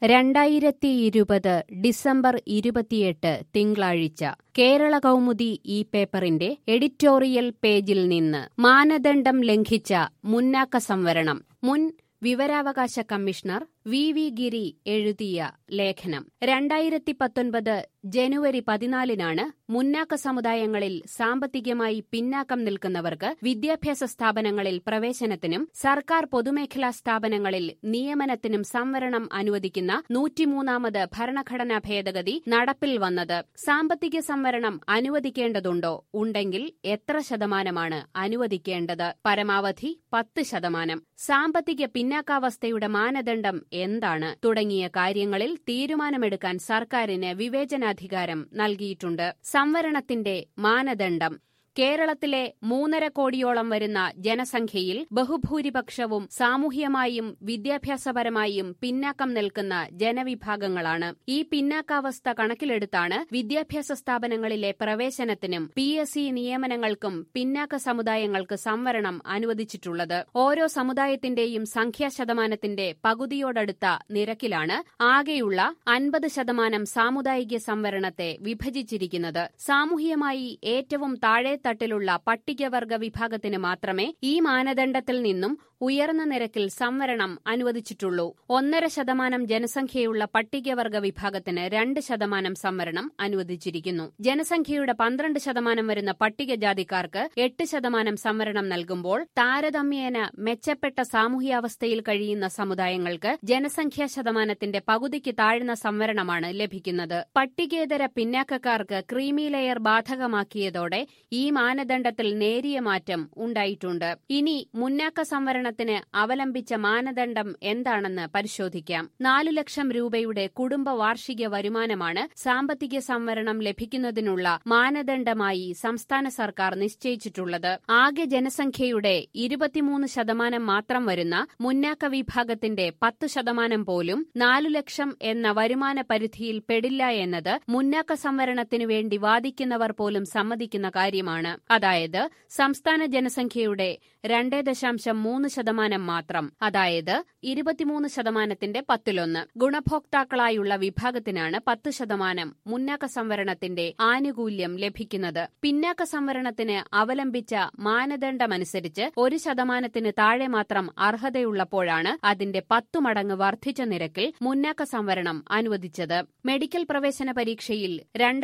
2020 December 28 തിങ്കളാഴ്ച കേരള കൗമുദി ഈ പേപ്പറിന്റെ എഡിറ്റോറിയൽ പേജിൽ നിന്ന് മാനദണ്ഡം ലംഘിച്ച മുന്നാക്ക സംവരണം. മുൻ വിവരാവകാശ കമ്മീഷണർ വി ഗിരി എഴുതിയ ലേഖനം. 2019 ജനുവരി 14 മുന്നാക്ക സമുദായങ്ങളിൽ സാമ്പത്തികമായി പിന്നാക്കം നിൽക്കുന്നവർക്ക് വിദ്യാഭ്യാസ സ്ഥാപനങ്ങളിൽ പ്രവേശനത്തിനും സർക്കാർ പൊതുമേഖലാ സ്ഥാപനങ്ങളിൽ നിയമനത്തിനും സംവരണം അനുവദിക്കുന്ന 103ാമത് ഭരണഘടനാ ഭേദഗതി നടപ്പിൽ വന്നത്. സാമ്പത്തിക സംവരണം അനുവദിക്കേണ്ടതുണ്ടോ? ഉണ്ടെങ്കിൽ എത്ര ശതമാനമാണ് അനുവദിക്കേണ്ടത്? പരമാവധി 10%. സാമ്പത്തിക പിന്നാക്കാവസ്ഥയുടെ മാനദണ്ഡം എന്താണ്? തുടങ്ങിയ കാര്യങ്ങളിൽ തീരുമാനമെടുക്കാൻ സർക്കാരിന് വിവേചനാധികാരം നൽകിയിട്ടുണ്ട്. സംവരണത്തിന്റെ മാനദണ്ഡം. കേരളത്തിലെ 3.5 കോടിയോളം വരുന്ന ജനസംഖ്യയിൽ ബഹുഭൂരിപക്ഷവും സാമൂഹ്യമായും വിദ്യാഭ്യാസപരമായും പിന്നാക്കം നിൽക്കുന്ന ജനവിഭാഗങ്ങളാണ്. ഈ പിന്നാക്കാവസ്ഥ കണക്കിലെടുത്താണ് വിദ്യാഭ്യാസ സ്ഥാപനങ്ങളിലെ പ്രവേശനത്തിനും PSC നിയമനങ്ങൾക്കും പിന്നാക്ക സമുദായങ്ങൾക്ക് സംവരണം അനുവദിച്ചിട്ടുള്ളത്. ഓരോ സമുദായത്തിന്റെയും സംഖ്യാശതമാനത്തിന്റെ പകുതിയോടടുത്ത നിരക്കിലാണ് ആകെയുള്ള 50% സാമുദായിക സംവരണത്തെ വിഭജിച്ചിരിക്കുന്നത്. സാമൂഹ്യമായി ഏറ്റവും താഴെ തട്ടിലുള്ള പട്ടികവർഗ വിഭാഗത്തിന് മാത്രമേ ഈ മാനദണ്ഡത്തിൽ നിന്നും ഉയർന്ന നിരക്കിൽ സംവരണം അനുവദിച്ചിട്ടുള്ളൂ. 1.5% ജനസംഖ്യയുള്ള പട്ടികവർഗ വിഭാഗത്തിന് 2% സംവരണം അനുവദിച്ചിരിക്കുന്നു. ജനസംഖ്യയുടെ 12% വരുന്ന പട്ടികജാതിക്കാർക്ക് 8% സംവരണം നൽകുമ്പോൾ താരതമ്യേന മെച്ചപ്പെട്ട സാമൂഹ്യാവസ്ഥയിൽ കഴിയുന്ന സമുദായങ്ങൾക്ക് ജനസംഖ്യാ ശതമാനത്തിന്റെ പകുതിക്ക് താഴ്ന്ന സംവരണമാണ് ലഭിക്കുന്നത്. പട്ടികേതര പിന്നാക്കക്കാർക്ക് ക്രീമി ലെയർ ബാധകമാക്കിയതോടെ ഈ മാനദണ്ഡത്തിൽ നേരിയ മാറ്റം ഉണ്ടായിട്ടുണ്ട്. ഇനി മുന്നാക്ക സംവരണത്തിന് അവലംബിച്ച മാനദണ്ഡം എന്താണെന്ന് പരിശോധിക്കാം. 4 ലക്ഷം രൂപയുടെ കുടുംബ വാർഷിക വരുമാനമാണ് സാമ്പത്തിക സംവരണം ലഭിക്കുന്നതിനുള്ള മാനദണ്ഡമായി സംസ്ഥാന സർക്കാർ നിശ്ചയിച്ചിട്ടുള്ളത്. ആകെ ജനസംഖ്യയുടെ 23% മാത്രം വരുന്ന മുന്നാക്ക വിഭാഗത്തിന്റെ 10% പോലും 4 ലക്ഷം എന്ന വരുമാന പരിധിയിൽ പെടില്ല എന്നത് മുന്നാക്ക സംവരണത്തിനു വേണ്ടി വാദിക്കുന്നവർ പോലും സമ്മതിക്കുന്ന കാര്യമാണ്. അതായത് സംസ്ഥാന ജനസംഖ്യയുടെ 2.3% മാത്രം, അതായത് 23%ത്തിന്റെ 10%. ഗുണഭോക്താക്കളായുള്ള വിഭാഗത്തിനാണ് 10% മുന്നാക്ക സംവരണത്തിന്റെ ആനുകൂല്യം ലഭിക്കുന്നത്. പിന്നാക്ക സംവരണത്തിന് അവലംബിച്ച മാനദണ്ഡമനുസരിച്ച് 1% താഴെ മാത്രം അർഹതയുള്ളപ്പോഴാണ് അതിന്റെ 10 മടങ്ങ് വർദ്ധിച്ച നിരക്കിൽ മുന്നാക്ക സംവരണം അനുവദിച്ചത്. മെഡിക്കൽ പ്രവേശന പരീക്ഷയിൽ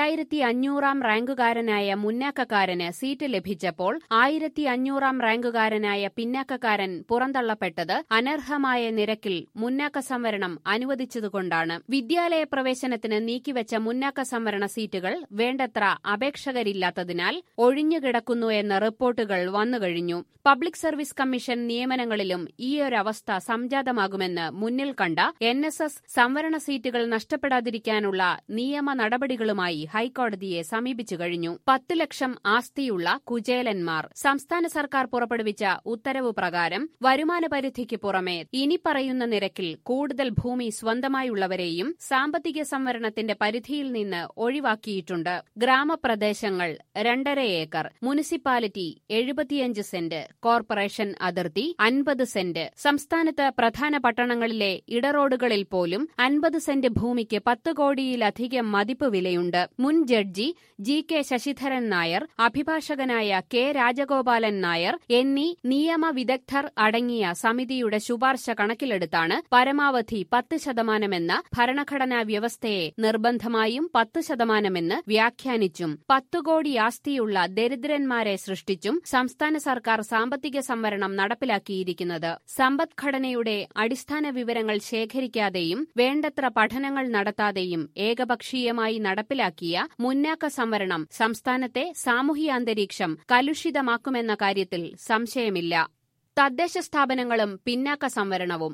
2500ാം റാങ്കുകാരനായ മുന്നാക്കക്കാരന് സീറ്റ് ലഭിച്ചപ്പോൾ 1500ാം റാങ്കുകാരനായ പിന്നാക്കക്കാരൻ പുറന്തള്ളപ്പെട്ടത് അനർഹമായ നിരക്കിൽ മുന്നാക്ക സംവരണം അനുവദിച്ചതുകൊണ്ടാണ്. വിദ്യാലയ പ്രവേശനത്തിന് നീക്കിവെച്ച മുന്നാക്ക സംവരണ സീറ്റുകൾ വേണ്ടത്ര അപേക്ഷകരില്ലാത്തതിനാൽ ഒഴിഞ്ഞുകിടക്കുന്നു എന്ന റിപ്പോർട്ടുകൾ വന്നുകഴിഞ്ഞു. പബ്ലിക് സർവീസ് കമ്മീഷൻ നിയമനങ്ങളിലും ഈയൊരവസ്ഥ സംജാതമാകുമെന്ന് മുന്നിൽ കണ്ട NSS സംവരണ സീറ്റുകൾ നഷ്ടപ്പെടാതിരിക്കാനുള്ള നിയമ നടപടികളുമായി ഹൈക്കോടതിയെ സമീപിച്ചു കഴിഞ്ഞു. 10 ലക്ഷം ആസ്തിയുള്ള കുചേലന്മാർ. സംസ്ഥാന സർക്കാർ പുറപ്പെടുവിച്ച ഉത്തരവ് പ്രകാരം വരുമാന പരിധിക്ക് പുറമെ ഇനി പറയുന്ന നിരക്കിൽ കൂടുതൽ ഭൂമി സ്വന്തമായുള്ളവരെയും സാമ്പത്തിക സംവരണത്തിന്റെ പരിധിയിൽ നിന്ന് ഒഴിവാക്കിയിട്ടുണ്ട്. ഗ്രാമപ്രദേശങ്ങൾ 2.5 ഏക്കർ, മുനിസിപ്പാലിറ്റി 75 സെന്റ്, കോർപ്പറേഷൻ അതിർത്തി 50 സെന്റ്. സംസ്ഥാനത്ത് പ്രധാന പട്ടണങ്ങളിലെ ഇടറോഡുകളിൽ പോലും 50 സെന്റ് ഭൂമിക്ക് 10 കോടിയിലധികം മതിപ്പ് വിലയുണ്ട്. മുൻ ജഡ്ജി GK ശശിധരൻ നായർ, അഭിഭാഷകനായ K രാജഗോപാലൻ നായർ എന്നീ നിയമ വിദഗ്ധർ അടങ്ങിയ സമിതിയുടെ ശുപാർശ കണക്കിലെടുത്താണ് പരമാവധി 10% എന്ന ഭരണഘടനാ വ്യവസ്ഥയെ നിർബന്ധമായും 10% വ്യാഖ്യാനിച്ചും 10 കോടി ആസ്തിയുള്ള ദരിദ്രന്മാരെ സൃഷ്ടിച്ചും സംസ്ഥാന സർക്കാർ സാമ്പത്തിക സംവരണം നടപ്പിലാക്കിയിരിക്കുന്നത്. സമ്പദ്ഘടനയുടെ അടിസ്ഥാന വിവരങ്ങൾ ശേഖരിക്കാതെയും വേണ്ടത്ര പഠനങ്ങൾ നടത്താതെയും ഏകപക്ഷീയമായി നടപ്പിലാക്കിയ മുന്നാക്ക സംവരണം സംസ്ഥാനത്തെ സാമൂഹ്യാന്തരീക്ഷം കലുഷിതമാക്കുമെന്ന കാര്യത്തിൽ സംശയമില്ല. തദ്ദേശ സ്ഥാപനങ്ങളും പിന്നാക്ക സംവരണവും.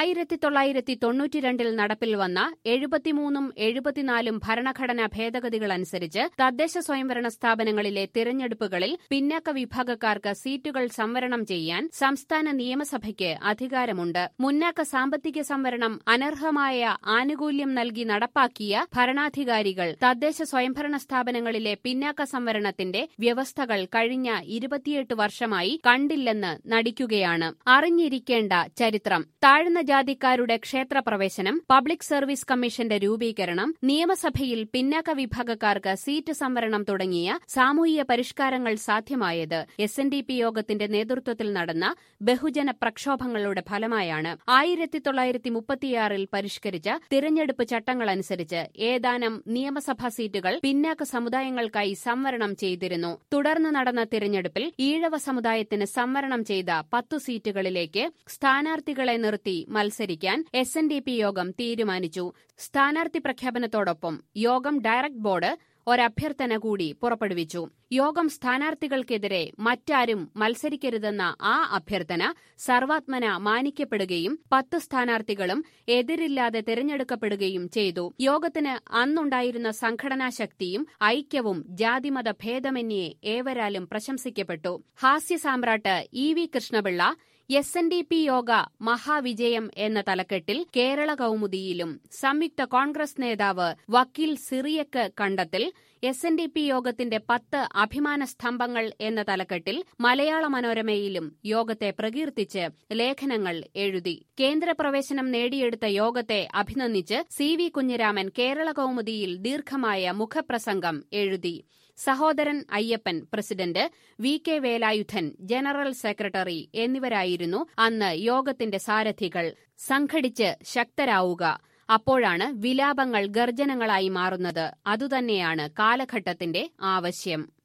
1992 നടപ്പിൽ വന്ന 73ഉം 74ഉം ഭരണഘടനാ ഭേദഗതികളനുസരിച്ച് തദ്ദേശ സ്വയംഭരണ സ്ഥാപനങ്ങളിലെ തിരഞ്ഞെടുപ്പുകളിൽ പിന്നാക്ക വിഭാഗക്കാർക്ക് സീറ്റുകൾ സംവരണം ചെയ്യാൻ സംസ്ഥാന നിയമസഭയ്ക്ക് അധികാരമുണ്ട്. മുന്നാക്ക സാമ്പത്തിക സംവരണം അനർഹമായ ആനുകൂല്യം നൽകി നടപ്പാക്കിയ ഭരണാധികാരികൾ തദ്ദേശ സ്വയംഭരണ സ്ഥാപനങ്ങളിലെ പിന്നാക്ക സംവരണത്തിന്റെ വ്യവസ്ഥകൾ കഴിഞ്ഞ 28 വർഷമായി കണ്ടില്ലെന്ന് നടിക്കുകയാണ്. അറിഞ്ഞിരിക്കേണ്ട ചരിത്രം. താഴ്ന്ന പട്ടികവർണ്ണ ക്ഷേത്രപ്രവേശനം, പബ്ലിക് സർവീസ് കമ്മീഷന്റെ രൂപീകരണം, നിയമസഭയിൽ പിന്നാക്ക വിഭാഗക്കാർക്ക് സീറ്റ് സംവരണം തുടങ്ങിയ സാമൂഹിക പരിഷ്കാരങ്ങൾ സാധ്യമായത് SNDP യോഗത്തിന്റെ നേതൃത്വത്തിൽ നടന്ന ബഹുജന പ്രക്ഷോഭങ്ങളുടെ ഫലമായാണ്. 1936 പരിഷ്കരിച്ച തിരഞ്ഞെടുപ്പ് ചട്ടങ്ങളനുസരിച്ച് ഏതാനും നിയമസഭാ സീറ്റുകൾ പിന്നാക്ക സമുദായങ്ങൾക്കായി സംവരണം ചെയ്തിരുന്നു. തുടർന്ന് നടന്ന തിരഞ്ഞെടുപ്പിൽ ഈഴവ സമുദായത്തിന് സംവരണം ചെയ്ത 10 സീറ്റുകളിലേക്ക് സ്ഥാനാർത്ഥികളെ നിർത്തി മത്സരിക്കാൻ SNDP യോഗം തീരുമാനിച്ചു. സ്ഥാനാർത്ഥി പ്രഖ്യാപനത്തോടൊപ്പം യോഗം ഡയറക്ട് ബോർഡ് ഒരഭ്യർത്ഥന കൂടി പുറപ്പെടുവിച്ചു. യോഗം സ്ഥാനാർത്ഥികൾക്കെതിരെ മറ്റാരും മത്സരിക്കരുതെന്ന ആ അഭ്യർത്ഥന സർവാത്മന മാനിക്കപ്പെടുകയും 10 സ്ഥാനാർത്ഥികളും എതിരില്ലാതെ തിരഞ്ഞെടുക്കപ്പെടുകയും ചെയ്തു. യോഗത്തിന് അന്നുണ്ടായിരുന്ന സംഘടനാശക്തിയും ഐക്യവും ജാതിമത ഭേദമന്യേ ഏവരാലും പ്രശംസിക്കപ്പെട്ടു. ഹാസ്യസാമ്രാട്ട് EV കൃഷ്ണപിള്ള SNDP യോഗ മഹാവിജയം എന്ന തലക്കെട്ടിൽ കേരള കൗമുദിയിലും, സംയുക്ത കോൺഗ്രസ് നേതാവ് വക്കീൽ സിറിയക്ക് കണ്ടത്തിൽ SNDP യോഗത്തിന്റെ 10 അഭിമാന സ്തംഭങ്ങൾ എന്ന തലക്കെട്ടിൽ മലയാള മനോരമയിലും യോഗത്തെ പ്രകീർത്തിച്ച് ലേഖനങ്ങൾ എഴുതി. കേന്ദ്രപ്രവേശനം നേടിയെടുത്ത യോഗത്തെ അഭിനന്ദിച്ച് CV കുഞ്ഞിരാമൻ കേരള കൗമുദിയിൽ ദീർഘമായ മുഖപ്രസംഗം എഴുതി. Sahodaran Ayyappan president, VK Velayudhan general secretary എന്നിവരായിരുന്നു അന്ന് യോഗത്തിന്റെ സാരഥികൾ. സംഘടിച്ച് ശക്തരാവുക. അപ്പോഴാണ് വിലാപങ്ങൾ ഗർജനങ്ങളായി മാറുന്നത്. അതുതന്നെയാണ് കാലഘട്ടത്തിന്റെ ആവശ്യം.